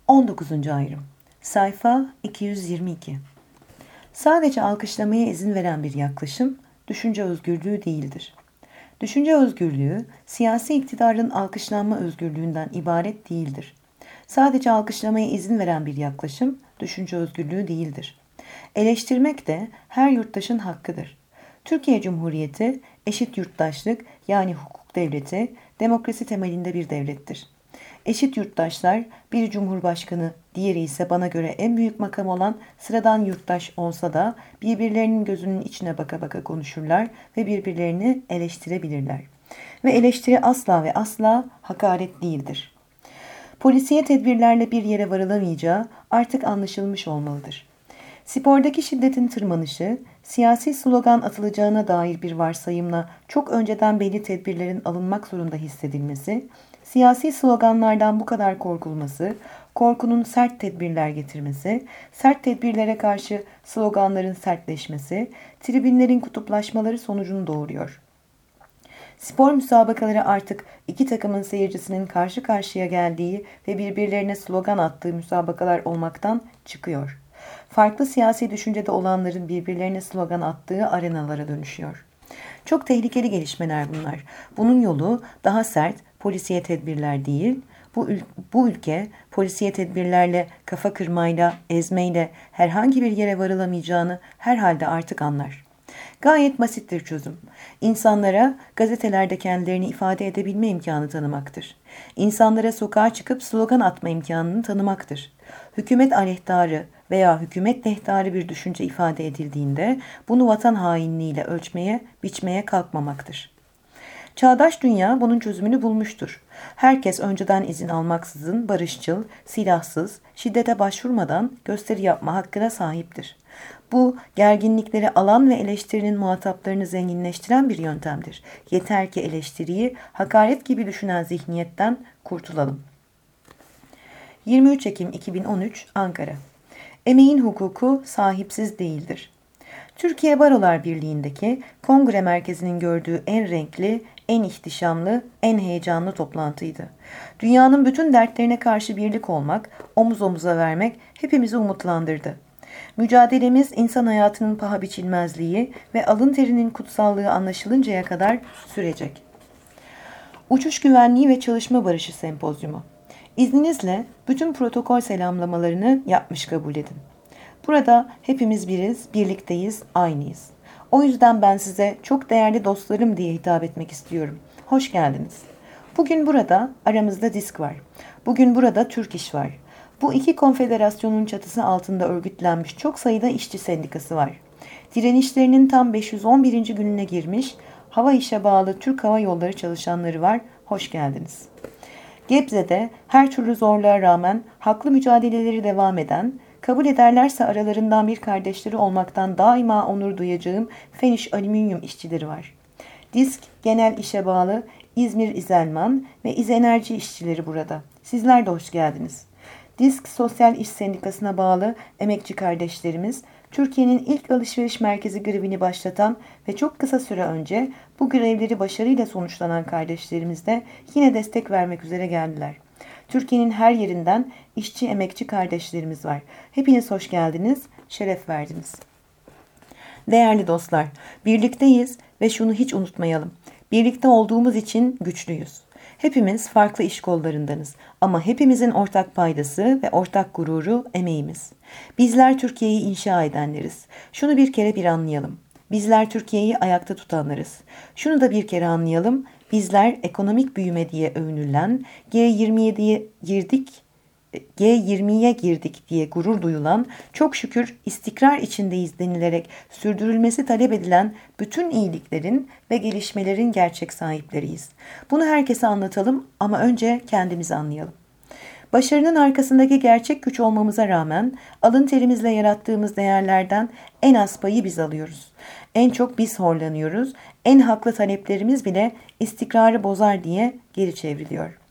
19. ayrım. Sayfa 222. Sadece alkışlamaya izin veren bir yaklaşım, düşünce özgürlüğü değildir. Düşünce özgürlüğü, siyasi iktidarın alkışlanma özgürlüğünden ibaret değildir. Sadece alkışlamaya izin veren bir yaklaşım, düşünce özgürlüğü değildir. Eleştirmek de her yurttaşın hakkıdır. Türkiye Cumhuriyeti, eşit yurttaşlık yani hukuk devleti, demokrasi temelinde bir devlettir. Eşit yurttaşlar, biri cumhurbaşkanı, diğeri ise bana göre en büyük makam olan sıradan yurttaş olsa da birbirlerinin gözünün içine baka baka konuşurlar ve birbirlerini eleştirebilirler. Ve eleştiri asla ve asla hakaret değildir. Polisiye tedbirlerle bir yere varılamayacağı artık anlaşılmış olmalıdır. Spordaki şiddetin tırmanışı, siyasi slogan atılacağına dair bir varsayımla çok önceden belli tedbirlerin alınmak zorunda hissedilmesi, siyasi sloganlardan bu kadar korkulması, korkunun sert tedbirler getirmesi, sert tedbirlere karşı sloganların sertleşmesi, tribünlerin kutuplaşmaları sonucunu doğuruyor. Spor müsabakaları artık iki takımın seyircisinin karşı karşıya geldiği ve birbirlerine slogan attığı müsabakalar olmaktan çıkıyor. Farklı siyasi düşüncede olanların birbirlerine slogan attığı arenalara dönüşüyor. Çok tehlikeli gelişmeler bunlar. Bunun yolu daha sert polisiye tedbirler değil, bu ülke polisiye tedbirlerle, kafa kırmayla, ezmeyle herhangi bir yere varılamayacağını herhalde artık anlar. Gayet basittir çözüm. İnsanlara gazetelerde kendilerini ifade edebilme imkanı tanımaktır. İnsanlara sokağa çıkıp slogan atma imkanını tanımaktır. Hükümet aleyhtarı veya hükümet lehtarı bir düşünce ifade edildiğinde bunu vatan hainliğiyle ölçmeye, biçmeye kalkmamaktır. Çağdaş dünya bunun çözümünü bulmuştur. Herkes önceden izin almaksızın barışçıl, silahsız, şiddete başvurmadan gösteri yapma hakkına sahiptir. Bu, gerginlikleri alan ve eleştirinin muhataplarını zenginleştiren bir yöntemdir. Yeter ki eleştiriyi hakaret gibi düşünen zihniyetten kurtulalım. 23 Ekim 2013 Ankara. Emeğin hukuku sahipsiz değildir. Türkiye Barolar Birliği'ndeki kongre merkezinin gördüğü en renkli, en ihtişamlı, en heyecanlı toplantıydı. Dünyanın bütün dertlerine karşı birlik olmak, omuz omuza vermek hepimizi umutlandırdı. Mücadelemiz insan hayatının paha biçilmezliği ve alın terinin kutsallığı anlaşılıncaya kadar sürecek. Uçuş Güvenliği ve Çalışma Barışı Sempozyumu. İzninizle bütün protokol selamlamalarını yapmış kabul edin. Burada hepimiz biriz, birlikteyiz, aynıyız. O yüzden ben size çok değerli dostlarım diye hitap etmek istiyorum. Hoş geldiniz. Bugün burada aramızda DİSK var. Bugün burada Türk İş var. Bu iki konfederasyonun çatısı altında örgütlenmiş çok sayıda işçi sendikası var. Direnişlerinin tam 511. gününe girmiş, hava işe bağlı Türk Hava Yolları çalışanları var. Hoş geldiniz. Gebze'de her türlü zorluğa rağmen haklı mücadeleleri devam eden, kabul ederlerse aralarından bir kardeşleri olmaktan daima onur duyacağım Feniş Alüminyum işçileri var. DİSK genel işe bağlı İzmir İzelman ve İzenerji işçileri burada. Sizler de hoş geldiniz. DİSK Sosyal İş Sendikası'na bağlı emekçi kardeşlerimiz, Türkiye'nin ilk alışveriş merkezi grevini başlatan ve çok kısa süre önce bu grevleri başarıyla sonuçlanan kardeşlerimiz de yine destek vermek üzere geldiler. Türkiye'nin her yerinden işçi emekçi kardeşlerimiz var. Hepiniz hoş geldiniz, şeref verdiniz. Değerli dostlar, birlikteyiz ve şunu hiç unutmayalım. Birlikte olduğumuz için güçlüyüz. Hepimiz farklı iş kollarındanız ama hepimizin ortak paydası ve ortak gururu emeğimiz. Bizler Türkiye'yi inşa edenleriz. Şunu bir kere bir anlayalım. Bizler Türkiye'yi ayakta tutanlarız. Şunu da bir kere anlayalım. Bizler ekonomik büyüme diye övünülen, G20'ye girdik diye gurur duyulan, çok şükür istikrar içindeyiz denilerek sürdürülmesi talep edilen bütün iyiliklerin ve gelişmelerin gerçek sahipleriyiz. Bunu herkese anlatalım ama önce kendimizi anlayalım. Başarının arkasındaki gerçek güç olmamıza rağmen alın terimizle yarattığımız değerlerden en az payı biz alıyoruz. En çok biz horlanıyoruz. En haklı taleplerimiz bile istikrarı bozar diye geri çevriliyor.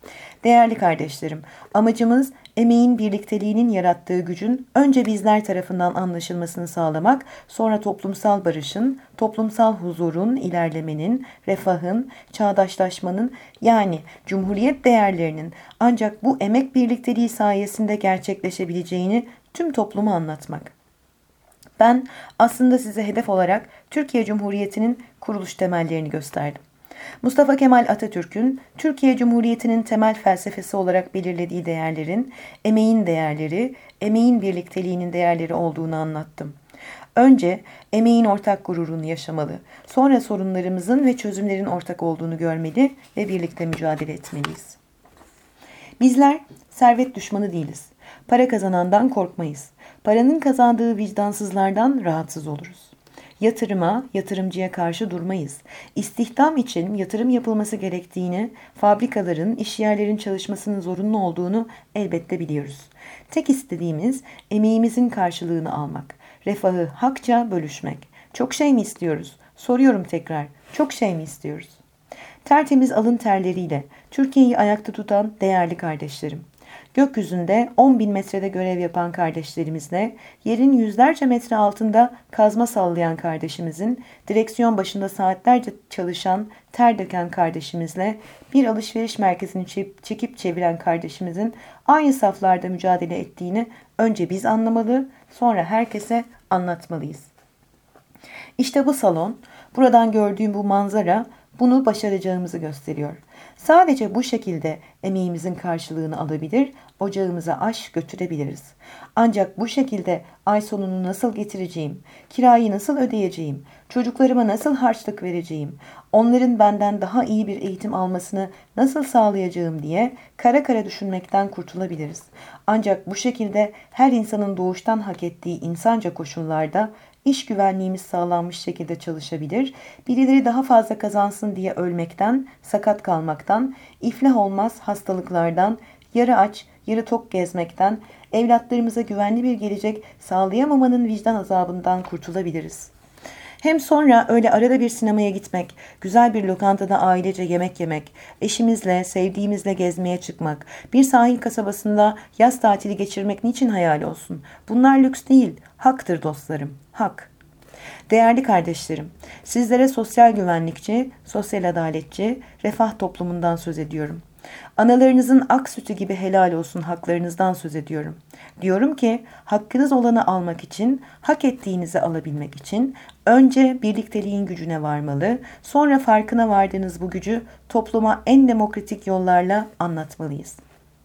Değerli kardeşlerim, amacımız emeğin birlikteliğinin yarattığı gücün önce bizler tarafından anlaşılmasını sağlamak, sonra toplumsal barışın, toplumsal huzurun, ilerlemenin, refahın, çağdaşlaşmanın yani cumhuriyet değerlerinin ancak bu emek birlikteliği sayesinde gerçekleşebileceğini tüm topluma anlatmak. Ben aslında size hedef olarak Türkiye Cumhuriyeti'nin kuruluş temellerini gösterdim. Mustafa Kemal Atatürk'ün Türkiye Cumhuriyeti'nin temel felsefesi olarak belirlediği değerlerin, emeğin değerleri, emeğin birlikteliğinin değerleri olduğunu anlattım. Önce emeğin ortak gururunu yaşamalı, sonra sorunlarımızın ve çözümlerin ortak olduğunu görmeli ve birlikte mücadele etmeliyiz. Bizler servet düşmanı değiliz. Para kazanandan korkmayız. Paranın kazandığı vicdansızlardan rahatsız oluruz. Yatırıma, yatırımcıya karşı durmayız. İstihdam için yatırım yapılması gerektiğini, fabrikaların, işyerlerin çalışmasının zorunlu olduğunu elbette biliyoruz. Tek istediğimiz emeğimizin karşılığını almak, refahı hakça bölüşmek. Çok şey mi istiyoruz? Soruyorum tekrar, çok şey mi istiyoruz? Tertemiz alın terleriyle Türkiye'yi ayakta tutan değerli kardeşlerim. Gökyüzünde 10.000 metrede görev yapan kardeşlerimizle, yerin yüzlerce metre altında kazma sallayan kardeşimizin, direksiyon başında saatlerce çalışan, ter döken kardeşimizle, bir alışveriş merkezini çekip çeviren kardeşimizin aynı saflarda mücadele ettiğini önce biz anlamalı, sonra herkese anlatmalıyız. İşte bu salon, buradan gördüğüm bu manzara bunu başaracağımızı gösteriyor. Sadece bu şekilde emeğimizin karşılığını alabilir, ocağımıza aş götürebiliriz. Ancak bu şekilde ay sonunu nasıl getireceğim, kirayı nasıl ödeyeceğim, çocuklarıma nasıl harçlık vereceğim, onların benden daha iyi bir eğitim almasını nasıl sağlayacağım diye kara kara düşünmekten kurtulabiliriz. Ancak bu şekilde her insanın doğuştan hak ettiği insanca koşullarda İş güvenliğimiz sağlanmış şekilde çalışabilir, birileri daha fazla kazansın diye ölmekten, sakat kalmaktan, iflah olmaz hastalıklardan, yarı aç, yarı tok gezmekten, evlatlarımıza güvenli bir gelecek sağlayamamanın vicdan azabından kurtulabiliriz. Hem sonra öyle arada bir sinemaya gitmek, güzel bir lokantada ailece yemek yemek, eşimizle, sevdiğimizle gezmeye çıkmak, bir sahil kasabasında yaz tatili geçirmek niçin hayal olsun? Bunlar lüks değil, haktır dostlarım, hak. Değerli kardeşlerim, sizlere sosyal güvenlikçi, sosyal adaletçi, refah toplumundan söz ediyorum. Analarınızın ak sütü gibi helal olsun haklarınızdan söz ediyorum. Diyorum ki hakkınız olanı almak için, hak ettiğinizi alabilmek için önce birlikteliğin gücüne varmalı, sonra farkına vardığınız bu gücü topluma en demokratik yollarla anlatmalıyız.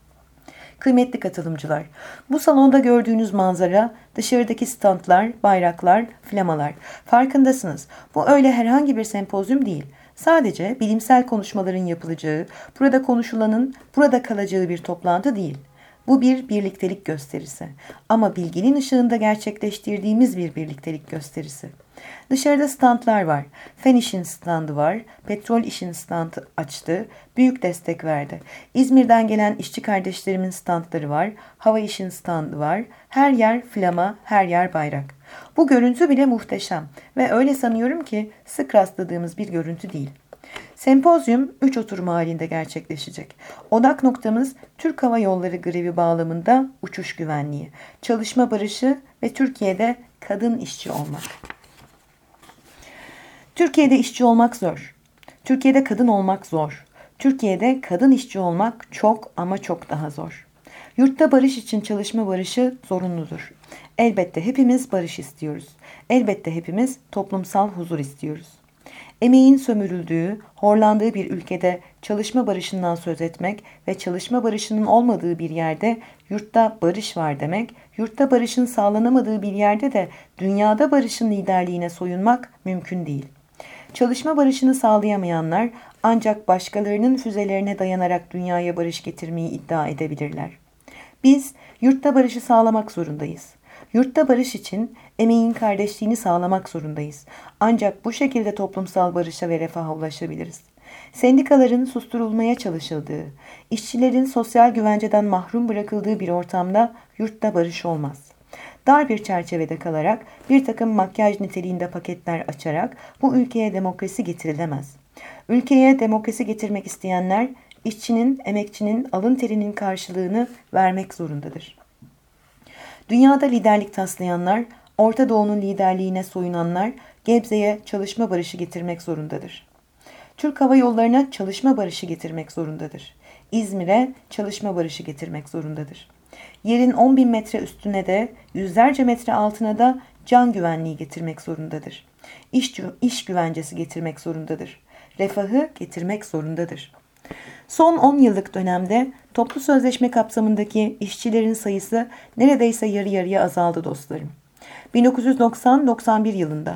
Kıymetli katılımcılar, bu salonda gördüğünüz manzara, dışarıdaki standlar, bayraklar, flamalar. Farkındasınız, bu öyle herhangi bir sempozyum değil. Sadece bilimsel konuşmaların yapılacağı, burada konuşulanın burada kalacağı bir toplantı değil. Bu bir birliktelik gösterisi. Ama bilginin ışığında gerçekleştirdiğimiz bir birliktelik gösterisi. Dışarıda standlar var. Fen işin standı var. Petrol işin standı açtı. Büyük destek verdi. İzmir'den gelen işçi kardeşlerimin standları var. Hava işin standı var. Her yer flama, her yer bayrak. Bu görüntü bile muhteşem ve öyle sanıyorum ki sık rastladığımız bir görüntü değil. Sempozyum 3 oturum halinde gerçekleşecek. Odak noktamız Türk Hava Yolları grevi bağlamında uçuş güvenliği, çalışma barışı ve Türkiye'de kadın işçi olmak. Türkiye'de işçi olmak zor. Türkiye'de kadın olmak zor. Türkiye'de kadın işçi olmak çok ama çok daha zor. Yurtta barış için çalışma barışı zorunludur. Elbette hepimiz barış istiyoruz. Elbette hepimiz toplumsal huzur istiyoruz. Emeğin sömürüldüğü, horlandığı bir ülkede çalışma barışından söz etmek ve çalışma barışının olmadığı bir yerde yurtta barış var demek, yurtta barışın sağlanamadığı bir yerde de dünyada barışın liderliğine soyunmak mümkün değil. Çalışma barışını sağlayamayanlar ancak başkalarının füzelerine dayanarak dünyaya barış getirmeyi iddia edebilirler. Biz yurtta barışı sağlamak zorundayız. Yurtta barış için emeğin kardeşliğini sağlamak zorundayız. Ancak bu şekilde toplumsal barışa ve refaha ulaşabiliriz. Sendikaların susturulmaya çalışıldığı, işçilerin sosyal güvenceden mahrum bırakıldığı bir ortamda yurtta barış olmaz. Dar bir çerçevede kalarak bir takım makyaj niteliğinde paketler açarak bu ülkeye demokrasi getirilemez. Ülkeye demokrasi getirmek isteyenler işçinin, emekçinin alın terinin karşılığını vermek zorundadır. Dünyada liderlik taslayanlar, Orta Doğu'nun liderliğine soyunanlar Gebze'ye çalışma barışı getirmek zorundadır. Türk Hava Yolları'na çalışma barışı getirmek zorundadır. İzmir'e çalışma barışı getirmek zorundadır. Yerin 10.000 metre üstüne de yüzlerce metre altına da can güvenliği getirmek zorundadır. İş güvencesi getirmek zorundadır. Refahı getirmek zorundadır. Son 10 yıllık dönemde toplu sözleşme kapsamındaki işçilerin sayısı neredeyse yarı yarıya azaldı dostlarım. 1990-91 yılında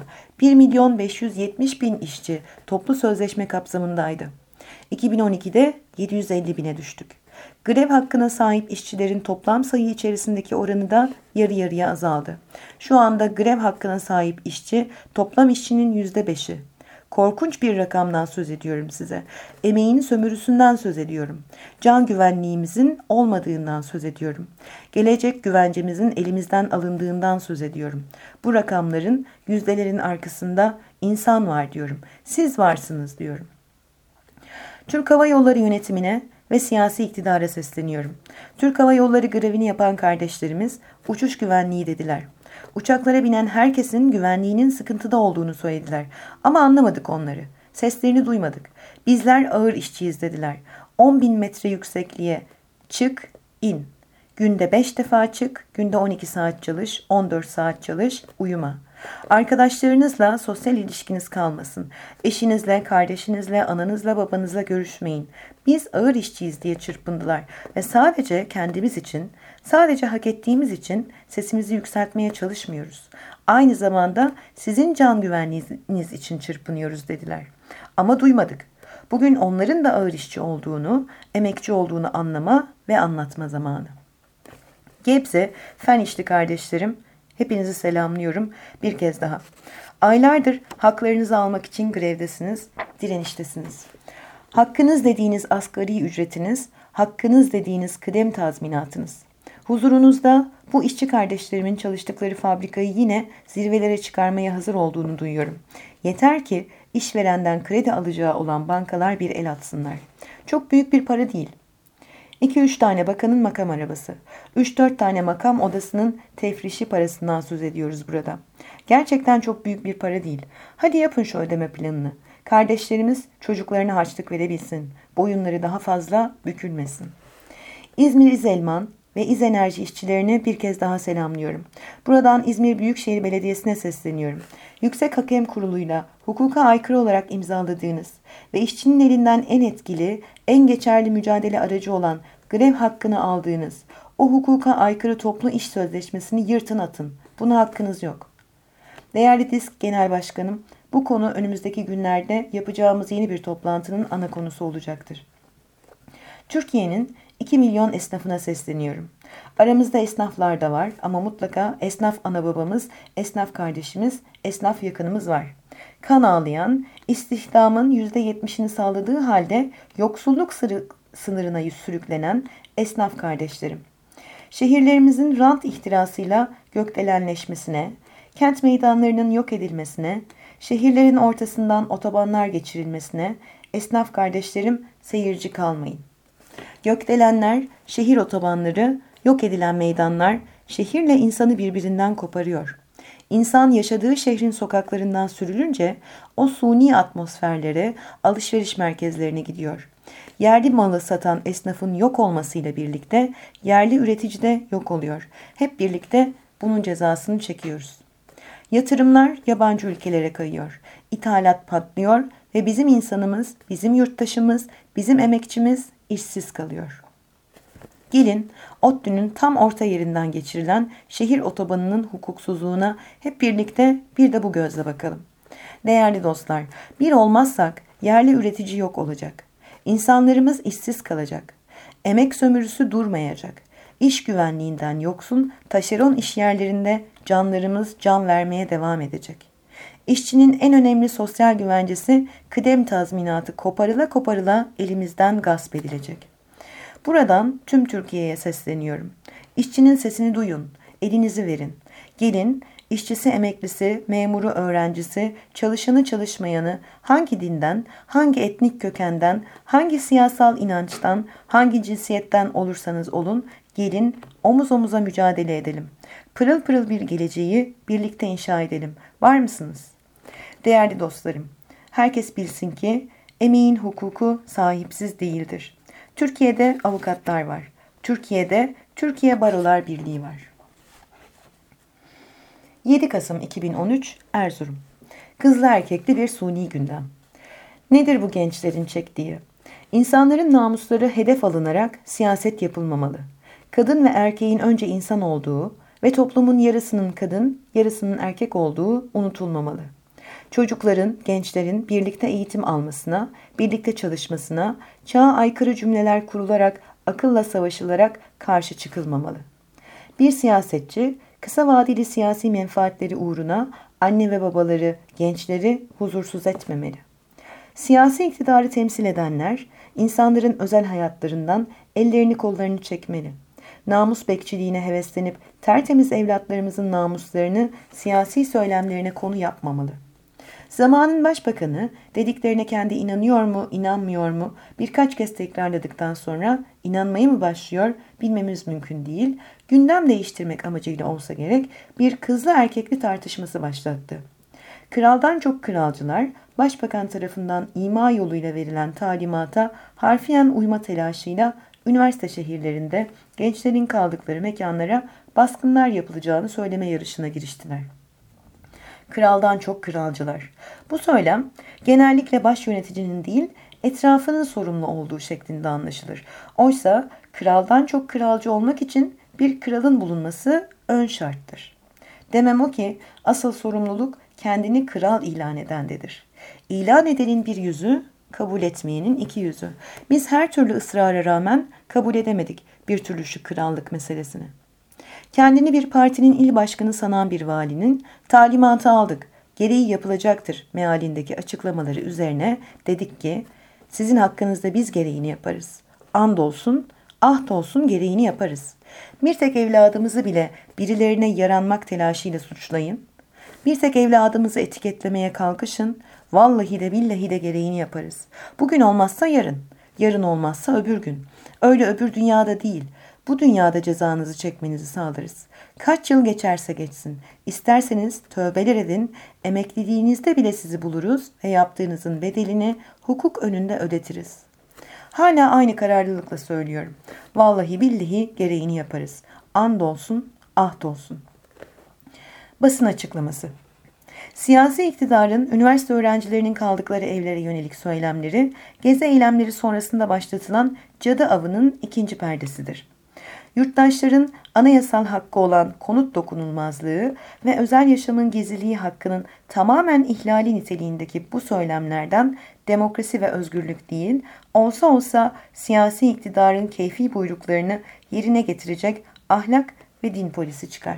1.570.000 işçi toplu sözleşme kapsamındaydı. 2012'de 750.000'e düştük. Grev hakkına sahip işçilerin toplam sayı içerisindeki oranı da yarı yarıya azaldı. Şu anda grev hakkına sahip işçi toplam işçinin %5'i. Korkunç bir rakamdan söz ediyorum size. Emeğin sömürüsünden söz ediyorum. Can güvenliğimizin olmadığından söz ediyorum. Gelecek güvencemizin elimizden alındığından söz ediyorum. Bu rakamların, yüzdelerin arkasında insan var diyorum. Siz varsınız diyorum. Türk Hava Yolları yönetimine ve siyasi iktidara sesleniyorum. Türk Hava Yolları grevini yapan kardeşlerimiz uçuş güvenliği dediler. Uçaklara binen herkesin güvenliğinin sıkıntıda olduğunu söylediler. Ama anlamadık onları. Seslerini duymadık. Bizler ağır işçiyiz dediler. 10.000 metre yüksekliğe çık, in. Günde 5 defa çık, günde 12 saat çalış, 14 saat çalış, uyuma. Arkadaşlarınızla sosyal ilişkiniz kalmasın. Eşinizle, kardeşinizle, ananızla, babanızla görüşmeyin. Biz ağır işçiyiz diye çırpındılar ve sadece kendimiz için, sadece hak ettiğimiz için sesimizi yükseltmeye çalışmıyoruz. Aynı zamanda sizin can güvenliğiniz için çırpınıyoruz dediler. Ama duymadık. Bugün onların da ağır işçi olduğunu, emekçi olduğunu anlama ve anlatma zamanı. Gebze, fen işli kardeşlerim, hepinizi selamlıyorum bir kez daha. Aylardır haklarınızı almak için grevdesiniz, direniştesiniz. Hakkınız dediğiniz asgari ücretiniz, hakkınız dediğiniz kıdem tazminatınız. Huzurunuzda bu işçi kardeşlerimin çalıştıkları fabrikayı yine zirvelere çıkarmaya hazır olduğunu duyuyorum. Yeter ki işverenden kredi alacağı olan bankalar bir el atsınlar. Çok büyük bir para değil. 2-3 tane bakanın makam arabası, 3-4 tane makam odasının tefrişi parasından söz ediyoruz burada. Gerçekten çok büyük bir para değil. Hadi yapın şu ödeme planını. Kardeşlerimiz çocuklarına harçlık verebilsin. Boyunları daha fazla bükülmesin. İzmir İzelman ve İzenerji işçilerini bir kez daha selamlıyorum. Buradan İzmir Büyükşehir Belediyesi'ne sesleniyorum. Yüksek Hakem Kurulu'yla hukuka aykırı olarak imzaladığınız ve işçinin elinden en etkili, en geçerli mücadele aracı olan grev hakkını aldığınız o hukuka aykırı toplu iş sözleşmesini yırtın atın. Buna hakkınız yok. Değerli DİSK Genel Başkanım, bu konu önümüzdeki günlerde yapacağımız yeni bir toplantının ana konusu olacaktır. Türkiye'nin 2 milyon esnafına sesleniyorum. Aramızda esnaflar da var ama mutlaka esnaf ana babamız, esnaf kardeşimiz, esnaf yakınımız var. Kan ağlayan, istihdamın %70'ini sağladığı halde yoksulluk sınırına sürüklenen esnaf kardeşlerim. Şehirlerimizin rant ihtirasıyla gökdelenleşmesine, kent meydanlarının yok edilmesine, şehirlerin ortasından otobanlar geçirilmesine esnaf kardeşlerim seyirci kalmayın. Gökdelenler, şehir otobanları, yok edilen meydanlar şehirle insanı birbirinden koparıyor. İnsan yaşadığı şehrin sokaklarından sürülünce o suni atmosferlere, alışveriş merkezlerine gidiyor. Yerli malı satan esnafın yok olmasıyla birlikte yerli üretici de yok oluyor. Hep birlikte bunun cezasını çekiyoruz. Yatırımlar yabancı ülkelere kayıyor. İthalat patlıyor ve bizim insanımız, bizim yurttaşımız, bizim emekçimiz işsiz kalıyor. Gelin ODTÜ'nün tam orta yerinden geçirilen şehir otobanının hukuksuzluğuna hep birlikte bir de bu gözle bakalım. Değerli dostlar, bir olmazsak yerli üretici yok olacak. İnsanlarımız işsiz kalacak. Emek sömürüsü durmayacak. İş güvenliğinden yoksun taşeron işyerlerinde canlarımız can vermeye devam edecek. İşçinin en önemli sosyal güvencesi kıdem tazminatı koparıla koparıla elimizden gasp edilecek. Buradan tüm Türkiye'ye sesleniyorum. İşçinin sesini duyun. elinizi verin. Gelin, işçisi, emeklisi, memuru, öğrencisi, çalışanı, çalışmayanı, hangi dinden, hangi etnik kökenden, hangi siyasal inançtan, hangi cinsiyetten olursanız olun, gelin omuz omuza mücadele edelim. Pırıl pırıl bir geleceği birlikte inşa edelim. Var mısınız? Değerli dostlarım, herkes bilsin ki emeğin hukuku sahipsiz değildir. Türkiye'de avukatlar var. Türkiye'de Türkiye Barolar Birliği var. 7 Kasım 2013 Erzurum. Kızlı erkekli bir suni gündem. Nedir bu gençlerin çektiği? İnsanların namusları hedef alınarak siyaset yapılmamalı. Kadın ve erkeğin önce insan olduğu ve toplumun yarısının kadın, yarısının erkek olduğu unutulmamalı. Çocukların, gençlerin birlikte eğitim almasına, birlikte çalışmasına, çağa aykırı cümleler kurularak, akılla savaşılarak karşı çıkılmamalı. Bir siyasetçi, kısa vadeli siyasi menfaatleri uğruna anne ve babaları, gençleri huzursuz etmemeli. Siyasi iktidarı temsil edenler, insanların özel hayatlarından ellerini kollarını çekmeli. Namus bekçiliğine heveslenip tertemiz evlatlarımızın namuslarını siyasi söylemlerine konu yapmamalı. Zamanın başbakanı dediklerine kendi inanıyor mu, inanmıyor mu birkaç kez tekrarladıktan sonra inanmaya mı başlıyor bilmemiz mümkün değil. Gündem değiştirmek amacıyla olsa gerek bir kızlı erkekli tartışması başlattı. Kraldan çok kralcılar başbakan tarafından ima yoluyla verilen talimata harfiyen uyma telaşıyla üniversite şehirlerinde gençlerin kaldıkları mekanlara baskınlar yapılacağını söyleme yarışına giriştiler. Kraldan çok kralcılar. Bu söylem genellikle baş yöneticinin değil etrafının sorumlu olduğu şeklinde anlaşılır. Oysa kraldan çok kralcı olmak için bir kralın bulunması ön şarttır. Demem o ki asıl sorumluluk kendini kral ilan edendedir. İlan edenin bir yüzü, kabul etmeyenin iki yüzü. Biz her türlü ısrara rağmen kabul edemedik bir türlü şu krallık meselesini. Kendini bir partinin il başkanı sanan bir valinin talimatı aldık, gereği yapılacaktır mealindeki açıklamaları üzerine dedik ki sizin hakkınızda biz gereğini yaparız. Andolsun, ahdolsun gereğini yaparız. Bir tek evladımızı bile birilerine yaranmak telaşıyla suçlayın. Bir tek evladımızı etiketlemeye kalkışın. Vallahi de billahi de gereğini yaparız. Bugün olmazsa yarın, yarın olmazsa öbür gün. Öyle öbür dünyada değil. Bu dünyada cezanızı çekmenizi sağlarız. Kaç yıl geçerse geçsin. İsterseniz tövbeler edin, emekliliğinizde bile sizi buluruz ve yaptığınızın bedelini hukuk önünde ödetiriz. Hala aynı kararlılıkla söylüyorum. Vallahi billahi gereğini yaparız. Andolsun, ahdolsun. Basın açıklaması. Siyasi iktidarın üniversite öğrencilerinin kaldıkları evlere yönelik söylemleri, gezi eylemleri sonrasında başlatılan cadı avının ikinci perdesidir. Yurttaşların anayasal hakkı olan konut dokunulmazlığı ve özel yaşamın gizliliği hakkının tamamen ihlali niteliğindeki bu söylemlerden demokrasi ve özgürlük değil, olsa olsa siyasi iktidarın keyfi buyruklarını yerine getirecek ahlak ve din polisi çıkar.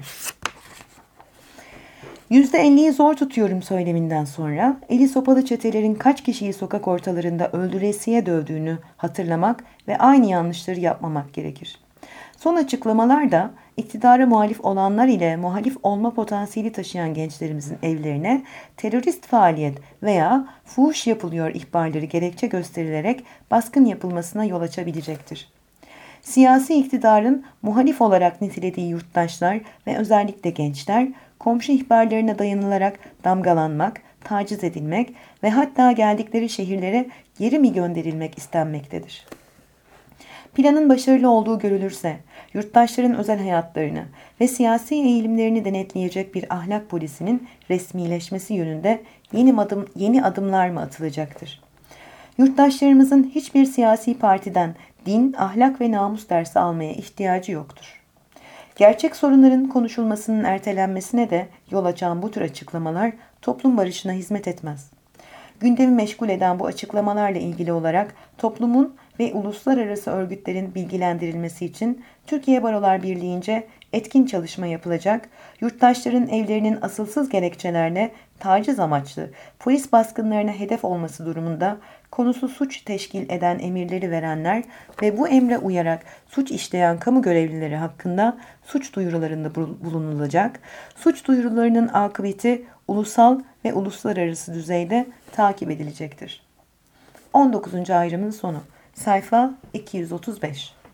%50'yi zor tutuyorum söyleminden sonra eli sopalı çetelerin kaç kişiyi sokak ortalarında öldüresiye dövdüğünü hatırlamak ve aynı yanlışları yapmamak gerekir. Son açıklamalarda iktidara muhalif olanlar ile muhalif olma potansiyeli taşıyan gençlerimizin evlerine terörist faaliyet veya fuhuş yapılıyor ihbarları gerekçe gösterilerek baskın yapılmasına yol açabilecektir. Siyasi iktidarın muhalif olarak nitelediği yurttaşlar ve özellikle gençler komşu ihbarlarına dayanılarak damgalanmak, taciz edilmek ve hatta geldikleri şehirlere geri mi gönderilmek istenmektedir. Planın başarılı olduğu görülürse, yurttaşların özel hayatlarını ve siyasi eğilimlerini denetleyecek bir ahlak polisinin resmileşmesi yönünde yeni adımlar mı atılacaktır? Yurttaşlarımızın hiçbir siyasi partiden din, ahlak ve namus dersi almaya ihtiyacı yoktur. Gerçek sorunların konuşulmasının ertelenmesine de yol açan bu tür açıklamalar toplum barışına hizmet etmez. Gündemi meşgul eden bu açıklamalarla ilgili olarak toplumun ve uluslararası örgütlerin bilgilendirilmesi için Türkiye Barolar Birliği'nce etkin çalışma yapılacak, yurttaşların evlerinin asılsız gerekçelerle taciz amaçlı polis baskınlarına hedef olması durumunda konusu suç teşkil eden emirleri verenler ve bu emre uyarak suç işleyen kamu görevlileri hakkında suç duyurularında bulunulacak. Suç duyurularının akıbeti ulusal ve uluslararası düzeyde takip edilecektir. 19. ayrımın sonu. Sayfa 235.